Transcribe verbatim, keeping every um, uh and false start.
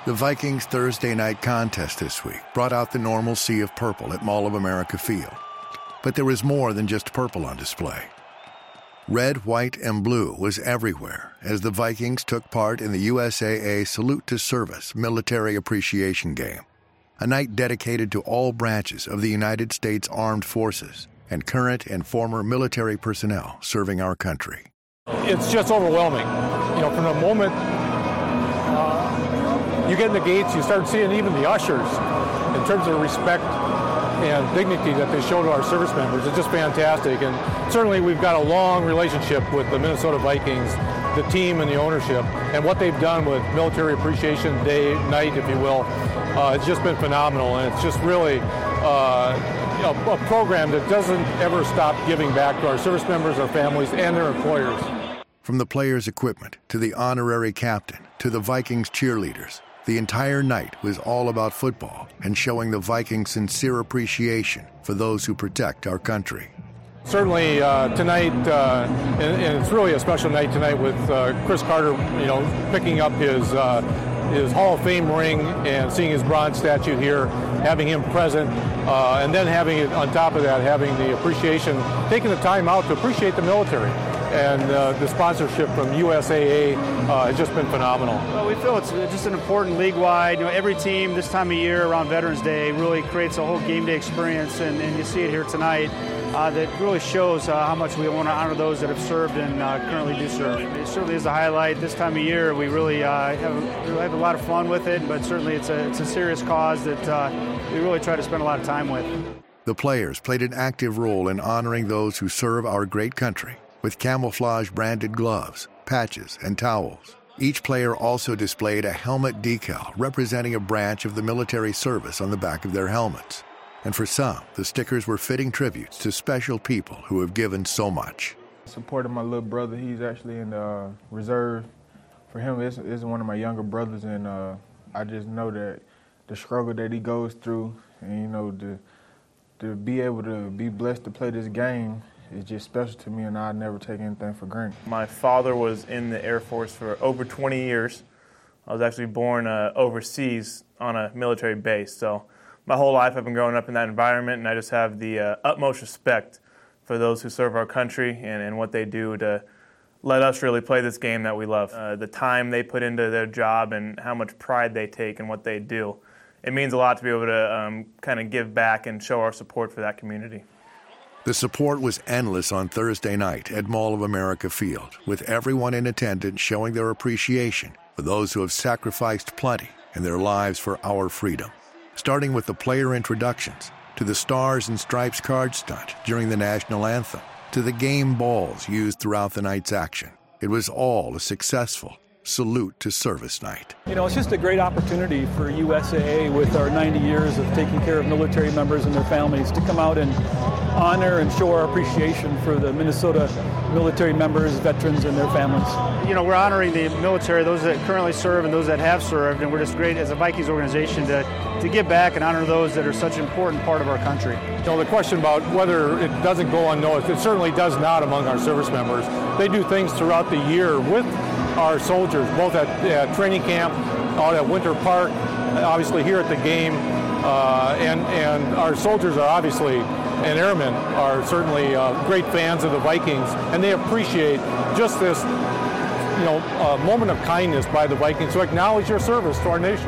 The Vikings Thursday night contest this week brought out the normal sea of purple at Mall of America Field. But there was more than just purple on display. Red, white, and blue was everywhere as the Vikings took part in the U S A A Salute to Service Military Appreciation Game, a night dedicated to all branches of the United States Armed Forces and current and former military personnel serving our country. It's just overwhelming. You know, from the moment uh, you get in the gates, you start seeing even the ushers in terms of respect and dignity that they show to our service members. It's just fantastic. And certainly we've got a long relationship with the Minnesota Vikings, the team and the ownership, and what they've done with Military Appreciation Day, night, if you will. Uh, it's just been phenomenal, and it's just really uh, you know, a program that doesn't ever stop giving back to our service members, our families, and their employers. From the players' equipment to the honorary captain to the Vikings cheerleaders, the entire night was all about football and showing the Vikings' sincere appreciation for those who protect our country. Certainly uh, tonight, uh, and, and it's really a special night tonight with uh, Chris Carter, you know, picking up his uh, his Hall of Fame ring and seeing his bronze statue here, having him present, uh, and then having it on top of that, having the appreciation, taking the time out to appreciate the military. And uh, the sponsorship from U S A A uh, has just been phenomenal. Well, we feel it's just an important league-wide. You know, every team this time of year around Veterans Day really creates a whole game day experience, and, and you see it here tonight. Uh, that really shows uh, how much we want to honor those that have served and uh, currently do serve. It certainly is a highlight this time of year. We really uh, have, really have a lot of fun with it, but certainly it's a, it's a serious cause that uh, we really try to spend a lot of time with. The players played an active role in honoring those who serve our great country with camouflage-branded gloves, patches, and towels. Each player also displayed a helmet decal representing a branch of the military service on the back of their helmets. And for some, the stickers were fitting tributes to special people who have given so much. Supported my little brother. He's actually in the uh, reserve. For him, it's, it's one of my younger brothers, and uh, I just know that the struggle that he goes through, and you know, to to be able to be blessed to play this game is just special to me, and I never take anything for granted. My father was in the Air Force for over twenty years. I was actually born uh, overseas on a military base, so my whole life I've been growing up in that environment, and I just have the uh, utmost respect for those who serve our country and, and what they do to let us really play this game that we love. Uh, the time they put into their job and how much pride they take in what they do. It means a lot to be able to um, kind of give back and show our support for that community. The support was endless on Thursday night at Mall of America Field, with everyone in attendance showing their appreciation for those who have sacrificed plenty in their lives for our freedom. Starting with the player introductions, to the Stars and Stripes card stunt during the national anthem, to the game balls used throughout the night's action. It was all a successful Salute to Service night. You know, it's just a great opportunity for U S A A with our ninety years of taking care of military members and their families to come out and honor and show our appreciation for the Minnesota military members, veterans, and their families. You know, we're honoring the military, those that currently serve and those that have served, and we're just great as a Vikings organization to, to give back and honor those that are such an important part of our country. You know, the question about whether it doesn't go unnoticed, it certainly does not among our service members. They do things throughout the year with our soldiers, both at uh, training camp, out at Winter Park, obviously here at the game, uh, and, and our soldiers are obviously, and airmen are certainly uh, great fans of the Vikings, and they appreciate just this, you know, uh, moment of kindness by the Vikings to acknowledge your service to our nation.